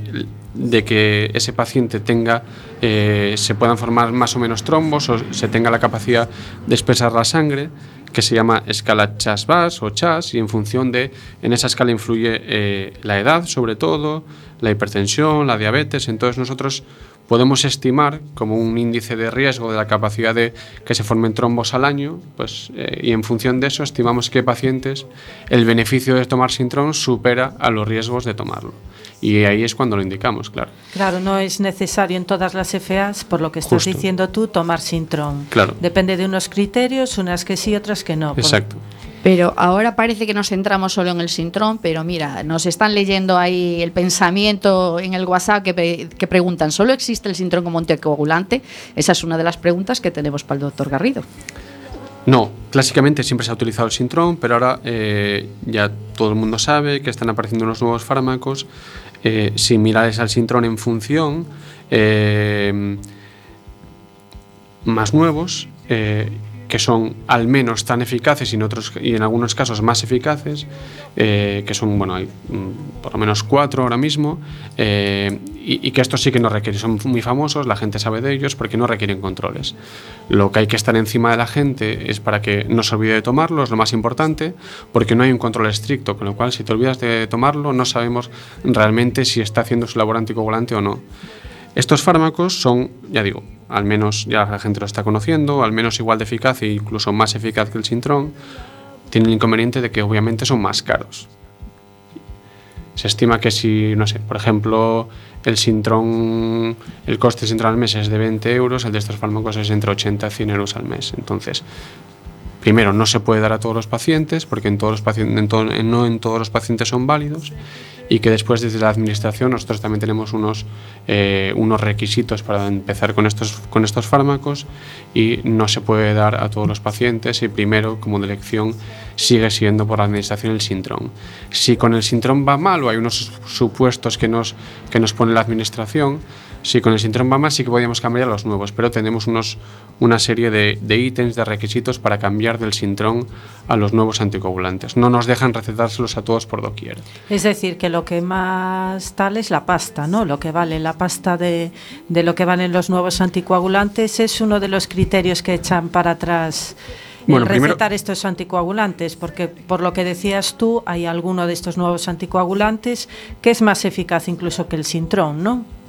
que ese paciente se puedan formar más o menos trombos o se tenga la capacidad de espesar la sangre, que se llama escala CHAS-VAS o CHAS, y en esa escala influye la edad sobre todo, la hipertensión, la diabetes. Entonces nosotros podemos estimar como un índice de riesgo de la capacidad de que se formen trombos al año, pues, y en función de eso estimamos qué pacientes el beneficio de tomar Sintrom supera a los riesgos de tomarlo. Y ahí es cuando lo indicamos, claro. Claro, no es necesario en todas las FAs, por lo que estás diciendo tú, tomar Sintrom. Claro. Depende de unos criterios, unas que sí, otras que no. Exacto. Pero ahora parece que nos centramos solo en el Sintrom, pero mira, nos están leyendo ahí el pensamiento en el WhatsApp que preguntan, ¿solo existe el Sintrom como anticoagulante? Esa es una de las preguntas que tenemos para el doctor Garrido. No, clásicamente siempre se ha utilizado el Sintrom, pero ahora ya todo el mundo sabe que están apareciendo unos nuevos fármacos similares al Sintrom en función, más nuevos, que son al menos tan eficaces y en algunos casos más eficaces, que son, bueno, hay por lo menos 4 ahora mismo, y que estos sí que no requieren, son muy famosos, la gente sabe de ellos porque no requieren controles. Lo que hay que estar encima de la gente es para que no se olvide de tomarlo, es lo más importante, porque no hay un control estricto, con lo cual si te olvidas de tomarlo no sabemos realmente si está haciendo su labor anticoagulante o no. Estos fármacos son, ya digo, al menos ya la gente lo está conociendo, al menos igual de eficaz e incluso más eficaz que el Sintrom. Tienen el inconveniente de que obviamente son más caros. Se estima que si, no sé, por ejemplo, el Sintrom, el coste del Sintrom al mes es de 20 euros, el de estos fármacos es entre 80 y 100 euros al mes. Entonces, primero, no se puede dar a todos los pacientes, porque no en todos los pacientes son válidos, y que después desde la administración nosotros también tenemos unos requisitos para empezar con estos fármacos, y no se puede dar a todos los pacientes, y primero, como de elección, sigue siendo por la administración el Sintrom. Si con el Sintrom va mal, o hay unos supuestos que nos pone la administración, si con el Sintrom va mal sí que podríamos cambiar a los nuevos, pero tenemos una serie de ítems, de requisitos para cambiar del Sintrom a los nuevos anticoagulantes. No nos dejan recetárselos a todos por doquier. Es decir, que lo que más tal es la pasta, ¿no? Lo que vale la pasta de lo que valen los nuevos anticoagulantes es uno de los criterios que echan para atrás el recetar estos anticoagulantes, porque por lo que decías tú, hay alguno de estos nuevos anticoagulantes que es más eficaz incluso que el Sintrom, ¿no?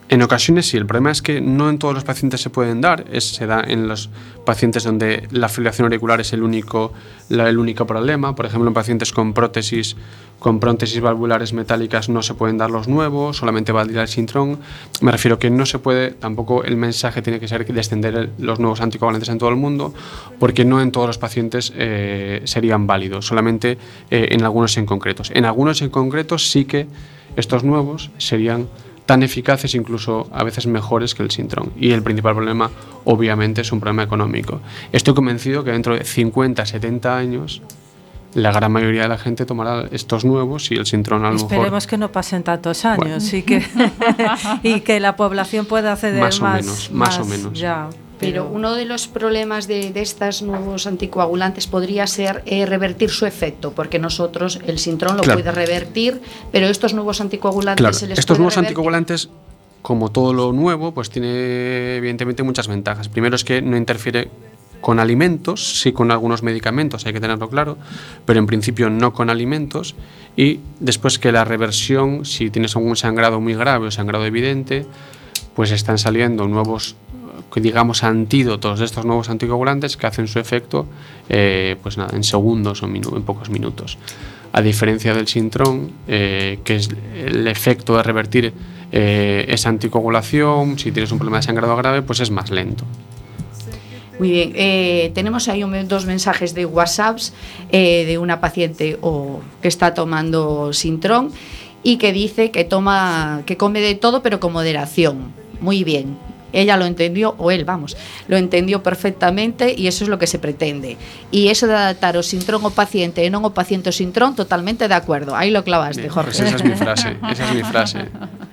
En ocasiones sí, el problema es que no en todos los pacientes se pueden dar, se da en los pacientes donde la fibrilación auricular es el único problema. Por ejemplo, en pacientes con prótesis valvulares metálicas no se pueden dar los nuevos, solamente valdría el Sintrom. Me refiero que no se puede, tampoco el mensaje tiene que ser de extender los nuevos anticoagulantes en todo el mundo, porque no en todos los pacientes serían válidos, solamente en algunos en concretos. En algunos en concretos sí que estos nuevos serían tan eficaces, incluso a veces mejores que el Sintrom. Y el principal problema, obviamente, es un problema económico. Estoy convencido que dentro de 50, 70 años, la gran mayoría de la gente tomará estos nuevos y el Sintrom a lo mejor... Esperemos que no pasen tantos años, bueno. y que la población pueda acceder más o menos. Ya. Pero uno de los problemas de estos nuevos anticoagulantes podría ser revertir su efecto, porque nosotros el Sintrom lo puede revertir, pero estos nuevos anticoagulantes se les estos puede nuevos revertir. Anticoagulantes, como todo lo nuevo, pues tiene evidentemente muchas ventajas. Primero es que no interfiere con alimentos, sí con algunos medicamentos, hay que tenerlo claro, pero en principio no con alimentos. Y después que la reversión, si tienes algún sangrado muy grave o sangrado evidente, pues están saliendo nuevos, digamos, antídotos de estos nuevos anticoagulantes que hacen su efecto pues nada, en segundos o en pocos minutos. A diferencia del Sintrom, que es el efecto de revertir esa anticoagulación, si tienes un problema de sangrado grave, pues es más lento. Muy bien, tenemos ahí dos mensajes de WhatsApps de una paciente que está tomando Sintrom y que dice que come de todo pero con moderación. Muy bien. Ella lo entendió, o él, lo entendió perfectamente y eso es lo que se pretende. Y eso de adaptar o Sintrom o paciente e non o paciente o Sintrom, totalmente de acuerdo. Ahí lo clavaste, Jorge. Pues esa es mi frase.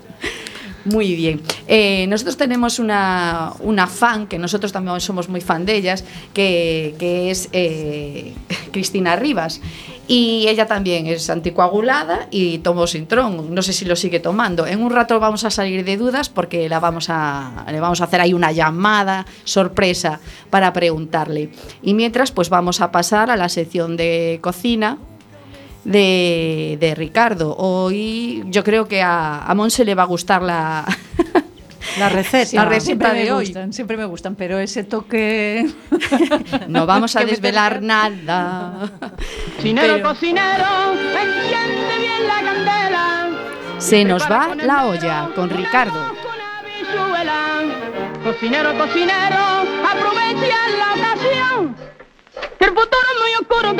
Muy bien. Nosotros tenemos una fan, que nosotros también somos muy fan de ellas, que es Cristina Rivas. Y ella también es anticoagulada y tomó Sintrom. No sé si lo sigue tomando. En un rato vamos a salir de dudas porque le vamos a hacer ahí una llamada sorpresa para preguntarle. Y mientras, pues vamos a pasar a la sección de cocina de Ricardo. Hoy yo creo que a Monse le va a gustar la receta. La receta de hoy. Siempre me gustan, pero ese toque... No vamos a desvelar nada. Cocinero, enciende bien la candela. Se nos va la olla con Ricardo. Cocinero, aprovecha la ocasión. Que el futuro es muy oscuro,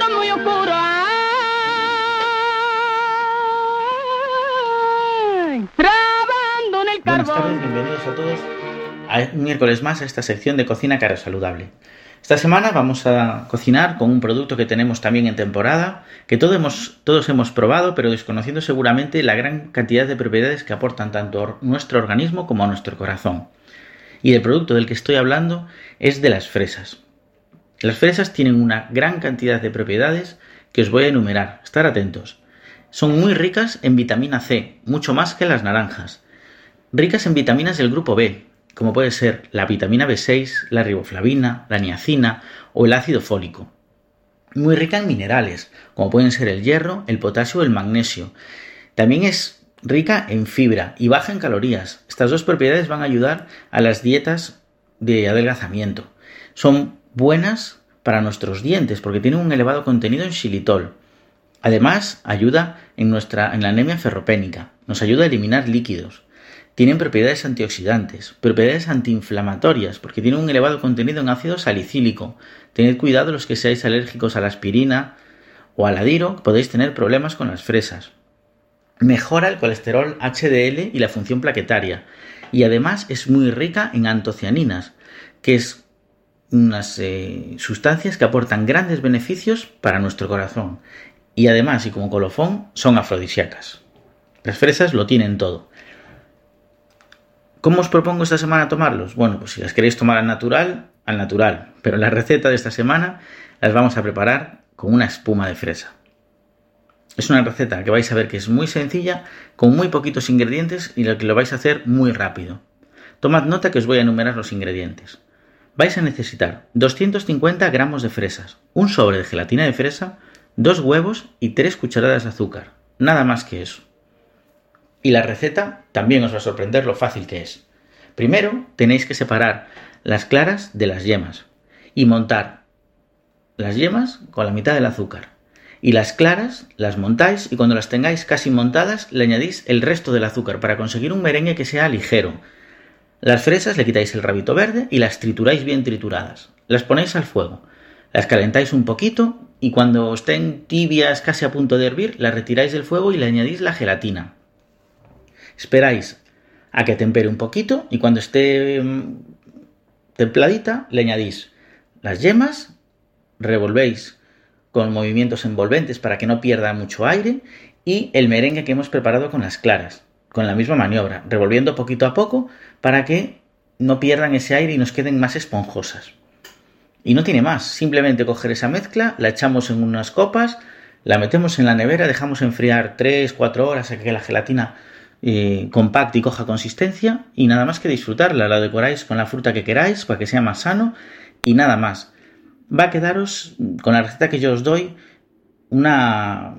Grabando en el carbón. Buenas tardes, bienvenidos a todos a un miércoles más a esta sección de Cocina Cara Saludable. Esta semana vamos a cocinar con un producto que tenemos también en temporada, que todos hemos probado, pero desconociendo seguramente la gran cantidad de propiedades que aportan tanto a nuestro organismo como a nuestro corazón. Y el producto del que estoy hablando es de las fresas. Las fresas tienen una gran cantidad de propiedades que os voy a enumerar, estar atentos. Son muy ricas en vitamina C, mucho más que las naranjas. Ricas en vitaminas del grupo B, como puede ser la vitamina B6, la riboflavina, la niacina o el ácido fólico. Muy rica en minerales, como pueden ser el hierro, el potasio o el magnesio. También es rica en fibra y baja en calorías. Estas dos propiedades van a ayudar a las dietas de adelgazamiento. Son buenas para nuestros dientes porque tienen un elevado contenido en xilitol. Además, ayuda en la anemia ferropénica. Nos ayuda a eliminar líquidos. Tienen propiedades antioxidantes, propiedades antiinflamatorias, porque tienen un elevado contenido en ácido salicílico. Tened cuidado los que seáis alérgicos a la aspirina o al adiro, podéis tener problemas con las fresas. Mejora el colesterol HDL y la función plaquetaria. Y además es muy rica en antocianinas, que es unas sustancias que aportan grandes beneficios para nuestro corazón. Y además, y como colofón, son afrodisíacas. Las fresas lo tienen todo. ¿Cómo os propongo esta semana tomarlos? Bueno, pues si las queréis tomar al natural. Pero la receta de esta semana las vamos a preparar con una espuma de fresa. Es una receta que vais a ver que es muy sencilla, con muy poquitos ingredientes y lo que lo vais a hacer muy rápido. Tomad nota que os voy a enumerar los ingredientes. Vais a necesitar 250 gramos de fresas, un sobre de gelatina de fresa, 2 huevos y 3 cucharadas de azúcar. Nada más que eso. Y la receta también os va a sorprender lo fácil que es. Primero tenéis que separar las claras de las yemas y montar las yemas con la mitad del azúcar. Y las claras las montáis y cuando las tengáis casi montadas le añadís el resto del azúcar para conseguir un merengue que sea ligero. Las fresas le quitáis el rabito verde y las trituráis bien trituradas. Las ponéis al fuego, las calentáis un poquito y cuando estén tibias casi a punto de hervir las retiráis del fuego y le añadís la gelatina. Esperáis a que tempere un poquito y cuando esté templadita le añadís las yemas, revolvéis con movimientos envolventes para que no pierda mucho aire y el merengue que hemos preparado con las claras, con la misma maniobra, revolviendo poquito a poco para que no pierdan ese aire y nos queden más esponjosas. Y no tiene más, simplemente coger esa mezcla, la echamos en unas copas, la metemos en la nevera, dejamos enfriar 3-4 horas a que la gelatina compacte y coja consistencia y nada más que disfrutarla. La decoráis con la fruta que queráis para que sea más sano y nada más. Va a quedaros, con la receta que yo os doy, una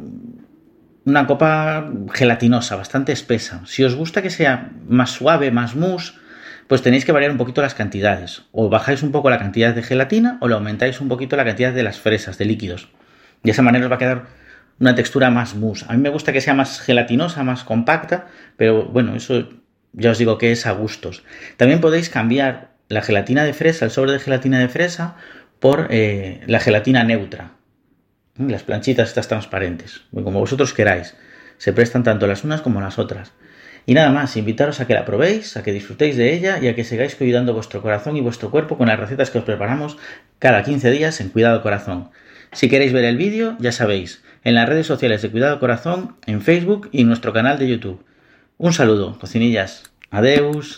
copa gelatinosa, bastante espesa. Si os gusta que sea más suave, más mousse, pues tenéis que variar un poquito las cantidades. O bajáis un poco la cantidad de gelatina o le aumentáis un poquito la cantidad de las fresas, de líquidos. De esa manera os va a quedar una textura más mousse. A mí me gusta que sea más gelatinosa, más compacta, pero bueno, eso ya os digo que es a gustos. También podéis cambiar la gelatina de fresa, el sobre de gelatina de fresa, por la gelatina neutra. Las planchitas estas transparentes, como vosotros queráis. Se prestan tanto las unas como las otras. Y nada más, invitaros a que la probéis, a que disfrutéis de ella y a que sigáis cuidando vuestro corazón y vuestro cuerpo con las recetas que os preparamos cada 15 días en Cuidado Corazón. Si queréis ver el vídeo, ya sabéis, en las redes sociales de Cuidado Corazón, en Facebook y en nuestro canal de YouTube. Un saludo, cocinillas. Adeus.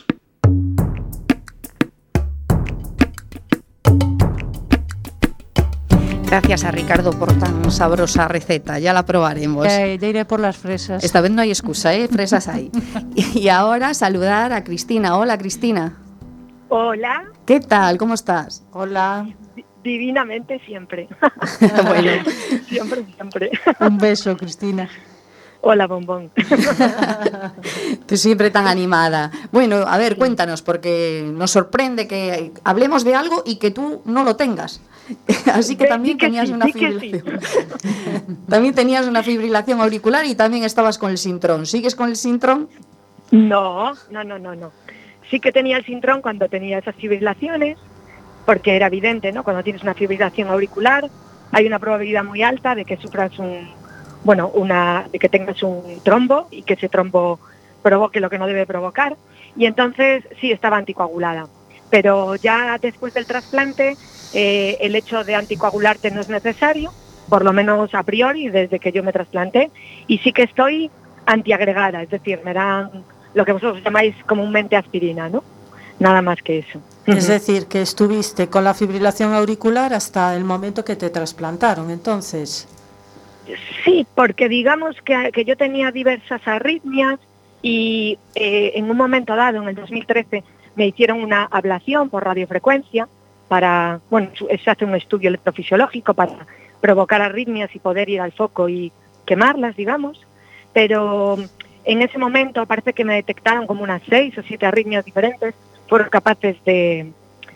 Gracias a Ricardo por tan sabrosa receta, ya la probaremos. Ya iré por las fresas. Esta vez no hay excusa, fresas hay. Y ahora saludar a Cristina. Hola, Cristina. Hola. ¿Qué tal? ¿Cómo estás? Hola. Divinamente siempre. Bueno. Siempre. Un beso, Cristina. Hola, bombón. Tú siempre tan animada. Bueno, a ver, cuéntanos, porque nos sorprende que hablemos de algo y que tú no lo tengas. Así que también tenías una fibrilación. También tenías una fibrilación auricular y también estabas con el sintrón. ¿Sigues con el sintrón? No. Sí que tenía el sintrón cuando tenía esas fibrilaciones, porque era evidente, ¿no? Cuando tienes una fibrilación auricular, hay una probabilidad muy alta de que sufras de que tengas un trombo y que ese trombo provoque lo que no debe provocar. Y entonces sí estaba anticoagulada. Pero ya después del trasplante, el hecho de anticoagularte no es necesario, por lo menos a priori, desde que yo me trasplanté, y sí que estoy antiagregada, es decir, me dan lo que vosotros llamáis comúnmente aspirina, ¿no? Nada más que eso. Es decir, que estuviste con la fibrilación auricular hasta el momento que te trasplantaron, entonces. Sí, porque digamos que yo tenía diversas arritmias y en un momento dado, en el 2013, me hicieron una ablación por radiofrecuencia se hace un estudio electrofisiológico para provocar arritmias y poder ir al foco y quemarlas, digamos, pero en ese momento parece que me detectaron como unas 6 o 7 arritmias diferentes, fueron capaces de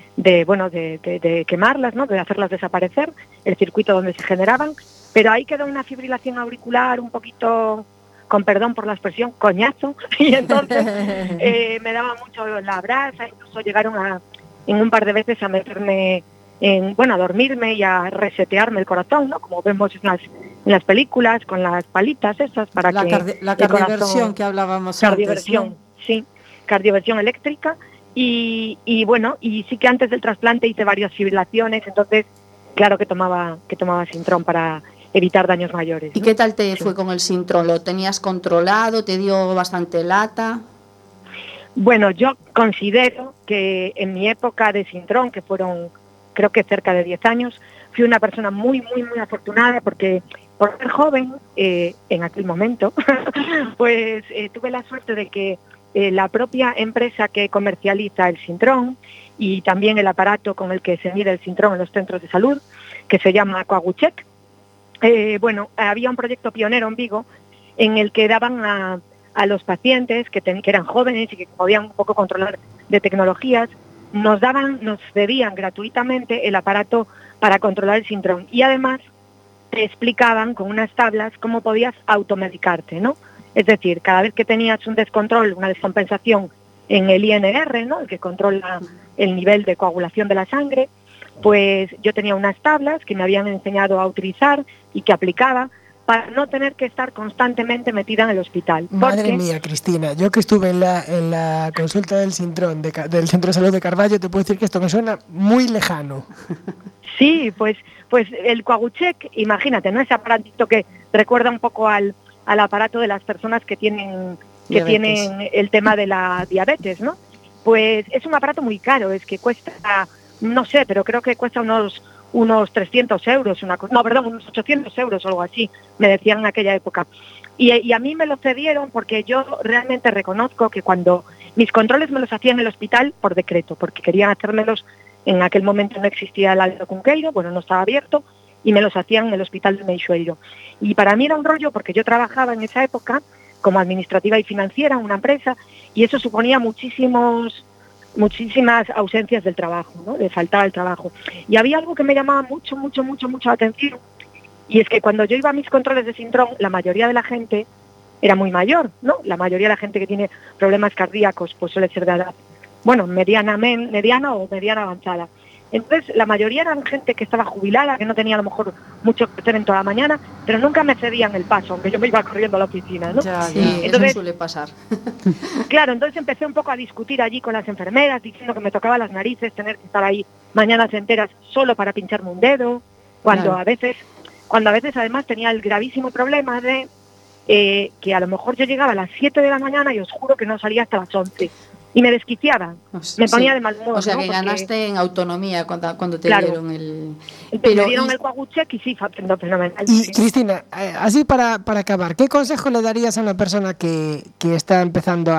quemarlas, ¿no? De hacerlas desaparecer, el circuito donde se generaban, pero ahí quedó una fibrilación auricular un poquito, con perdón por la expresión, coñazo, y entonces me daba mucho la brasa, incluso llegaron en un par de veces a meterme a dormirme y a resetearme el corazón, ¿no? Como vemos en las películas, con las palitas esas para la cardioversión que hablábamos antes, ¿no? Sí, cardioversión eléctrica y sí que antes del trasplante hice varias fibrilaciones, entonces claro que tomaba sintrón para evitar daños mayores, ¿no? ¿Y qué tal te fue con el sintrón? ¿Lo tenías controlado? ¿Te dio bastante lata? Bueno, yo considero que en mi época de sintrón, que fueron creo que cerca de 10 años, fui una persona muy, muy, muy afortunada porque por ser joven en aquel momento, pues tuve la suerte de que la propia empresa que comercializa el sintrón y también el aparato con el que se mide el sintrón en los centros de salud, que se llama Coagucheck, había un proyecto pionero en Vigo en el que daban a a los pacientes que eran jóvenes y que podían un poco controlar de tecnologías, nos cedían gratuitamente el aparato para controlar el síndrome y además te explicaban con unas tablas cómo podías automedicarte, ¿no? Es decir, cada vez que tenías un descontrol, una descompensación en el INR, ¿no?, el que controla el nivel de coagulación de la sangre, pues yo tenía unas tablas que me habían enseñado a utilizar y que aplicaba para no tener que estar constantemente metida en el hospital. Madre mía, Cristina, yo que estuve en la consulta del Sintrón del Centro de Salud de Carballo, te puedo decir que esto me suena muy lejano. Sí, pues el Coagucheck, imagínate, ¿no?, ese aparatito que recuerda un poco al aparato de las personas que tienen el tema de la diabetes, ¿no? Pues es un aparato muy caro, es que cuesta, no sé, pero creo que cuesta unos 300 euros, unos 800 euros o algo así, me decían en aquella época. Y a mí me lo cedieron porque yo realmente reconozco que cuando mis controles me los hacían en el hospital por decreto, porque querían hacérmelos, en aquel momento no existía el Alto Cunqueiro, bueno, no estaba abierto, y me los hacían en el hospital de Meixoeiro. Y para mí era un rollo porque yo trabajaba en esa época como administrativa y financiera en una empresa y eso suponía muchísimas ausencias del trabajo, ¿no?, le faltaba el trabajo. Y había algo que me llamaba mucho la atención y es que cuando yo iba a mis controles de síndrome, la mayoría de la gente era muy mayor, ¿no? La mayoría de la gente que tiene problemas cardíacos pues suele ser de edad, bueno, mediana o mediana avanzada. Entonces, la mayoría eran gente que estaba jubilada, que no tenía a lo mejor mucho que hacer en toda la mañana, pero nunca me cedían el paso, aunque yo me iba corriendo a la oficina, ¿no? Ya, entonces, eso suele pasar. Claro, entonces empecé un poco a discutir allí con las enfermeras, diciendo que me tocaba las narices tener que estar ahí mañanas enteras solo para pincharme un dedo, cuando a veces además tenía el gravísimo problema de que a lo mejor yo llegaba a las 7 de la mañana y os juro que no salía hasta las 11. Y me desquiciaba, me ponía de mal humor. O sea, ¿no? que ganaste en autonomía cuando te dieron el... Pero me dieron el Coagucheck y sí, fenomenal. Y Cristina, así para acabar, ¿qué consejo le darías a una persona que está empezando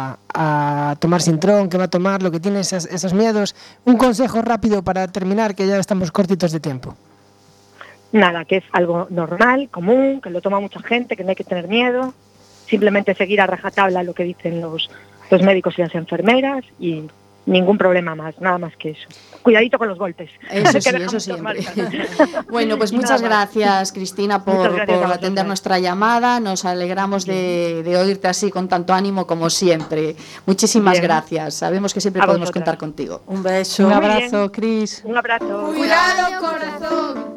a tomar Sintrón, que va a tomar, lo que tiene esos miedos? Un consejo rápido para terminar, que ya estamos cortitos de tiempo. Nada, que es algo normal, común, que lo toma mucha gente, que no hay que tener miedo. Simplemente seguir a rajatabla lo que dicen los médicos y las enfermeras y ningún problema más, nada más que eso. Cuidadito con los golpes. Eso sí, eso siempre. Bueno, pues muchas gracias, Cristina, por atender nuestra llamada. Nos alegramos de oírte así con tanto ánimo como siempre. Muchísimas gracias. Sabemos que siempre podemos contar contigo. Un beso. Un abrazo, Cris. Un abrazo. Cuidado, corazón.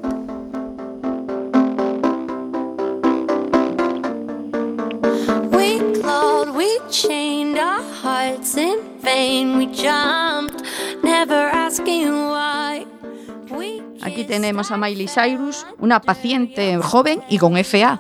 We chained our hearts in vain. We jumped, never asking why. Aquí tenemos a Miley Cyrus, una paciente joven y con FA.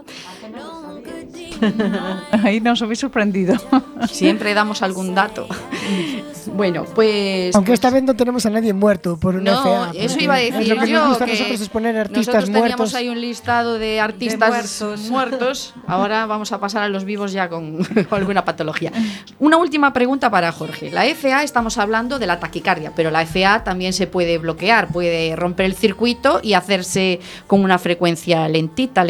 Ahí nos habéis sorprendido. Siempre damos algún dato. Bueno, pues... Aunque esta vez no tenemos a nadie muerto por una FA. No, eso iba a decir lo que yo, nos gusta que a nosotros es poner artistas nosotros teníamos muertos. ahí un listado de artistas muertos. Ahora vamos a pasar a los vivos ya con alguna patología. Una última pregunta para Jorge. La FA, estamos hablando de la taquicardia, pero la FA también se puede bloquear, puede romper el circuito y hacerse con una frecuencia lentita.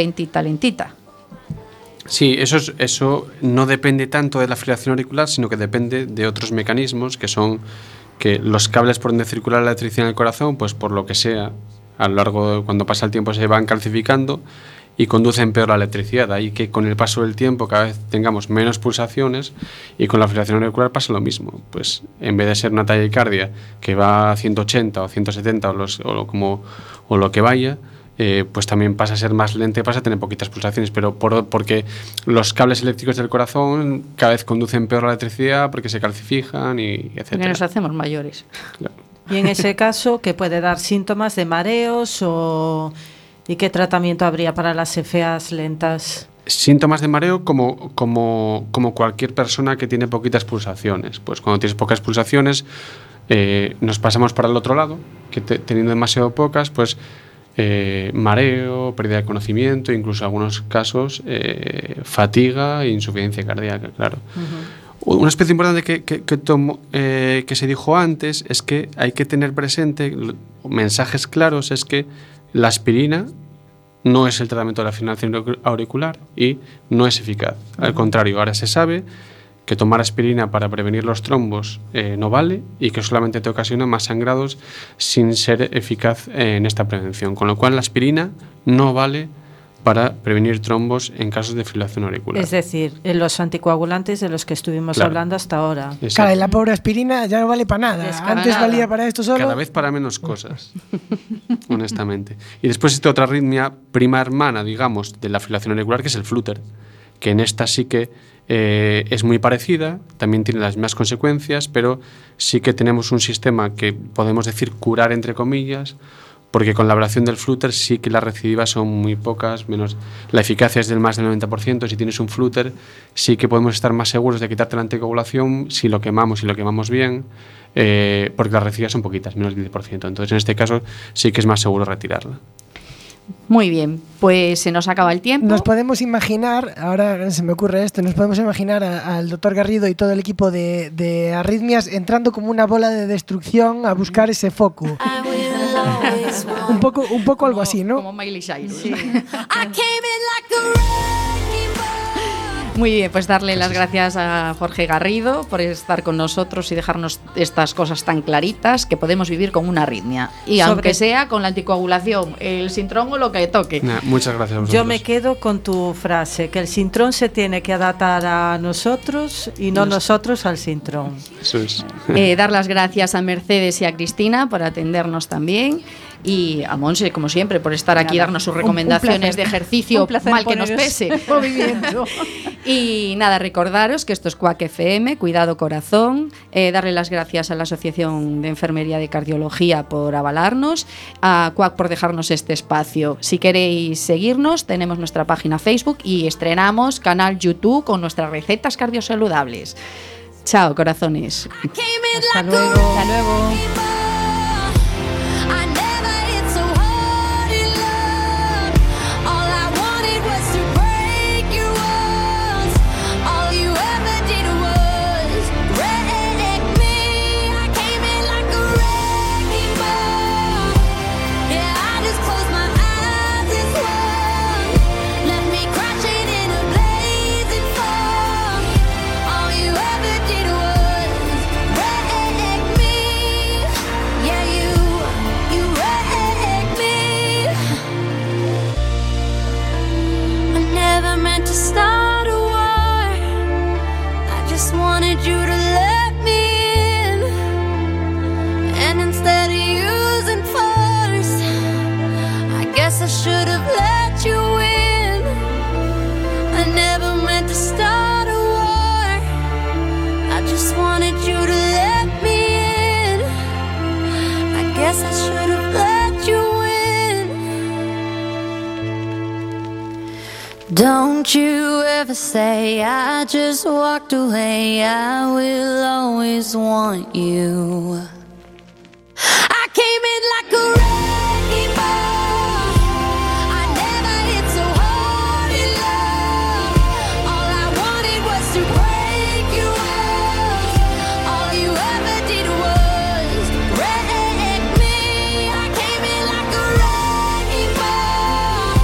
Sí, eso no depende tanto de la fibrilación auricular, sino que depende de otros mecanismos, que son que los cables por donde circula la electricidad en el corazón, pues por lo que sea, a lo largo de cuando pasa el tiempo se van calcificando y conducen peor la electricidad. Ahí que con el paso del tiempo cada vez tengamos menos pulsaciones y con la fibrilación auricular pasa lo mismo. Pues en vez de ser una taquicardia que va a 180 o 170 o lo que vaya, pues también pasa a ser más lenta y pasa a tener poquitas pulsaciones, pero porque los cables eléctricos del corazón cada vez conducen peor la electricidad porque se calcifican y etcétera. Porque nos hacemos mayores. Claro. Y en ese caso, ¿qué puede dar síntomas de mareos y qué tratamiento habría para las FAs lentas? Síntomas de mareo como cualquier persona que tiene poquitas pulsaciones. Pues cuando tienes pocas pulsaciones nos pasamos para el otro lado, que teniendo demasiado pocas, pues mareo, pérdida de conocimiento, incluso en algunos casos fatiga e insuficiencia cardíaca, claro. Una especie importante que se dijo antes es que hay que tener presente mensajes claros, es que la aspirina no es el tratamiento de la fibrilación auricular y no es eficaz. Al contrario, ahora se sabe que tomar aspirina para prevenir los trombos no vale y que solamente te ocasiona más sangrados sin ser eficaz en esta prevención. Con lo cual, la aspirina no vale para prevenir trombos en casos de fibrilación auricular. Es decir, en los anticoagulantes de los que estuvimos hablando hasta ahora. Claro, la pobre aspirina ya no vale para nada. Antes valía para esto solo. Cada vez para menos cosas, honestamente. Y después existe otra arritmia prima hermana, digamos, de la fibrilación auricular, que es el flutter, que en esta sí que es muy parecida, también tiene las mismas consecuencias, pero sí que tenemos un sistema que podemos decir curar entre comillas, porque con la ablación del flutter sí que las recidivas son muy pocas, menos la eficacia es del más del 90%. Si tienes un flutter sí que podemos estar más seguros de quitarte la anticoagulación si lo quemamos bien, porque las recidivas son poquitas, menos del 10%. Entonces en este caso sí que es más seguro retirarla. Muy bien, pues se nos acaba el tiempo. Nos podemos imaginar, ahora se me ocurre esto, nos podemos imaginar al doctor Garrido y todo el equipo de arritmias entrando como una bola de destrucción a buscar ese foco. un poco algo así, ¿no? Como Miley Cyrus. Sí. Muy bien, pues darle las gracias a Jorge Garrido por estar con nosotros y dejarnos estas cosas tan claritas, que podemos vivir con una arritmia. Y aunque sea con la anticoagulación, el sintrón o lo que toque. Muchas gracias a vosotros. Yo me quedo con tu frase, que el sintrón se tiene que adaptar a nosotros y no nosotros al sintrón. Eso es. Dar las gracias a Mercedes y a Cristina por atendernos también. Y a Monse, como siempre, por estar aquí y darnos sus recomendaciones de ejercicio, mal que nos pese. Movimiento. Y nada, recordaros que esto es Cuac FM, Cuidado Corazón, darle las gracias a la Asociación de Enfermería de Cardiología por avalarnos, a Cuac por dejarnos este espacio. Si queréis seguirnos, tenemos nuestra página Facebook y estrenamos canal YouTube con nuestras recetas cardiosaludables. Chao, corazones. Hasta luego. Hasta luego. To start a war, I just wanted you to let me in, and instead of using force, I guess I should have let you in. I never meant to start a war, I just wanted you to let me in. I guess I should have let you in. Don't you ever say I just walked away, I will always want you.